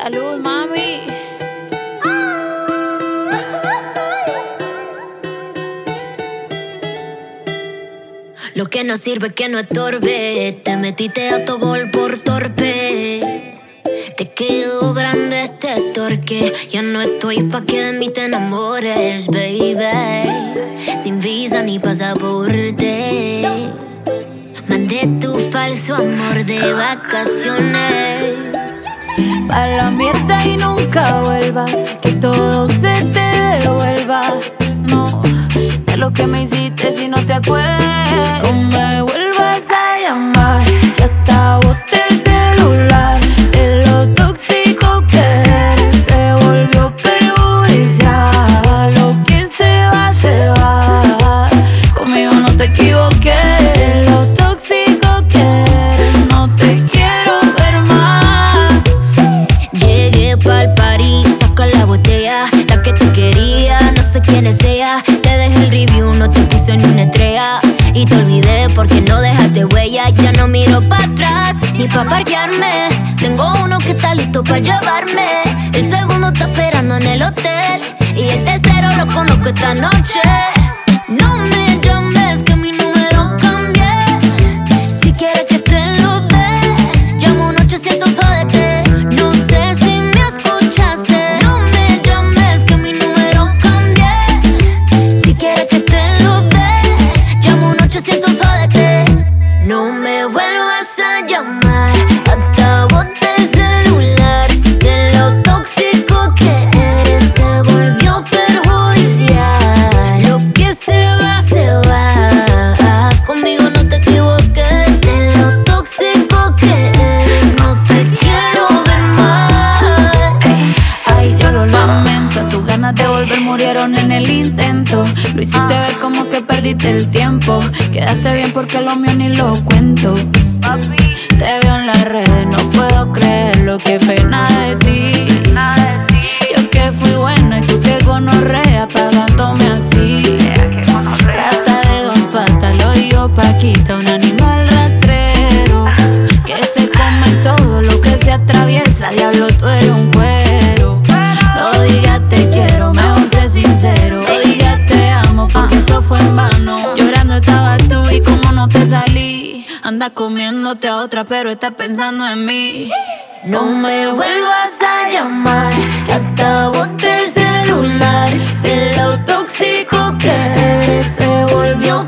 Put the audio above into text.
Salud, mami. Lo que no sirve que no estorbe. Te metiste a tu gol por torpe. Te quedó grande este torque. Ya no estoy pa' que de mí te enamores, baby. Sin visa ni pasaporte. Mandé tu falso amor de vacaciones. Pa' la mierda y nunca vuelvas. Que todo se te devuelva. No, de lo que me hiciste si no te acuerdas. No me vuelvas a llamar, que hasta boté el celular. De lo tóxico que eres se volvió perjudicial. Lo que se va, conmigo no te equivoqué. Lo tóxico que eres, no te quiero ver más. Llegué pa'l party, saca la botella. La que te quería, no sé quién es ella. Te dejé el review, no te puse ni una estrella. Y te olvidé porque no dejaste huella. Ya no miro para atrás, ni pa' parquearme. Tengo uno que está listo pa' llevarme. El segundo está esperando en el hotel. Y el tercero lo conozco esta noche. No me llames que mi número cambié. Si quieres que te lo dé, llamo un 800 jódete. No sé si me escuchaste. No me llames que mi número cambié. Si quieres que te lo dé, llamo un 800 jódete. No me vuelvas a llamar, hasta boté el celular. De lo tóxico que eres se volvió perjudicial. Lo que se va, conmigo no te equivoques. De lo tóxico que eres, no te quiero ver más. Ay, yo lo lamento. Tus ganas de volver murieron en el intento. Lo hiciste ver como que perdiste el tiempo. Quedaste bien porque lo mío ni lo cuento. Te veo en las redes, no puedo creerlo. Qué pena de ti. Yo que fui buena y tú que gonorrea pagándome así. Rata de dos patas, lo digo Paquita, un animal rastrero que se come todo lo que se atraviesa. Diablo, tú eres un cuero. No digas te quiero, mejor sé sincero. No digas te amo porque eso fue en vano. Llorando estabas tú y como no te salí. Andas comiéndote a otra pero estás pensando en mí. No me vuelvas a llamar, que hasta boté el celular. De lo tóxico que eres se volvió